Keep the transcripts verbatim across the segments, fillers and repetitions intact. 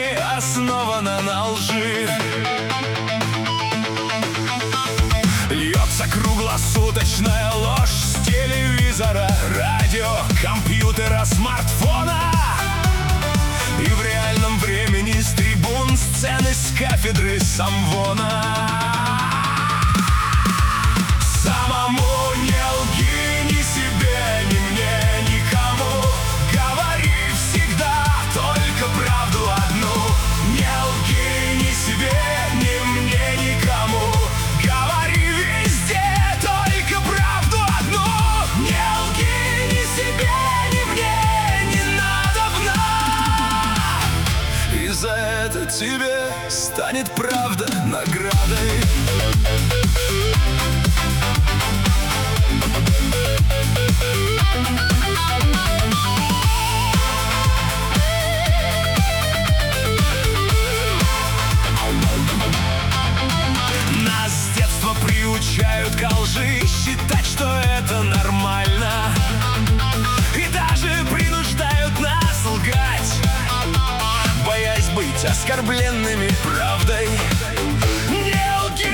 веками основана на лжи. Льется круглосуточная ложь с телевизора, радио, компьютера, смартфона. И в реальном времени с трибун, сцены, с кафедры самвона. Самому не лги ни себе, ни мне, никому. Говори всегда только правду одну. Не лги ни себе, ни мне, никому. Говори везде только правду одну. Не лги ни себе, ни мне, не надобно. И за это тебе станет правда наградой. Нас с детства приучают ко лжи, считать, что это нормально. И даже принуждают нас лгать, боясь быть оскорбленными правдой. Не лги!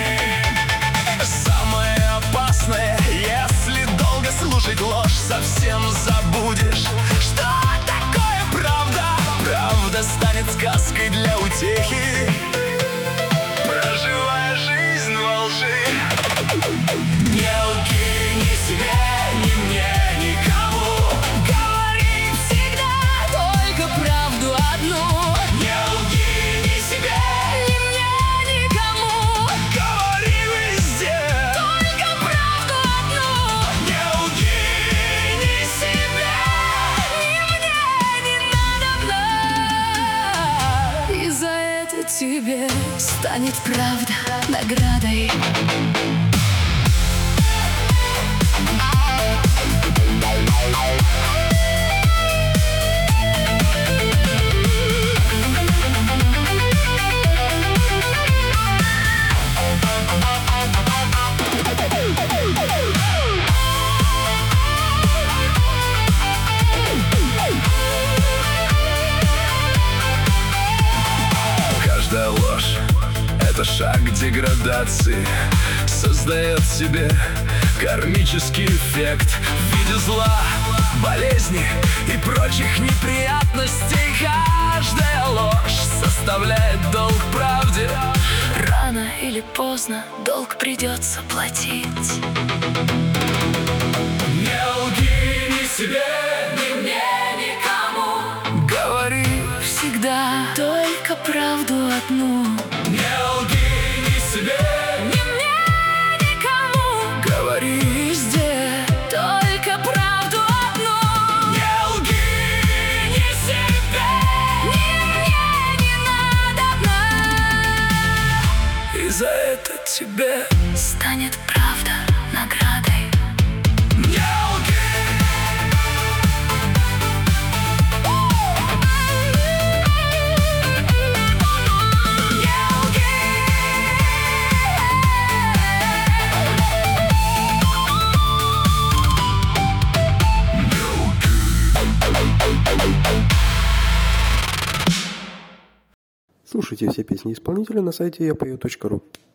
Самое опасное, если долго слушать ложь, совсем забудешь, что такое правда. Правда станет сказкой для утехи, проживая жизнь во лжи. Не лги ни себе, ни мне, никому. Говори всегда только правду одну. Не лги ни себе, ни мне, никому. Говори везде только правду одну. Не лги ни себе, ни мне, не надобно. И за это тебе станет правда наградой. Каждая ложь — это шаг к деградации, создает себе кармический эффект в виде зла, болезни и прочих неприятностей. Каждая ложь составляет долг правде. Рано или поздно долг придется платить. Не лги ни себе, ни мне, никому. Говори всегда только правду одну. Не лги ни себе, ни мне, никому. Говори везде только правду одну. Не лги ни себе, ни мне, не надобно. И за это тебе станет правда наградой. Не лги. Слушайте все песни исполнителя на сайте я пою точка ру.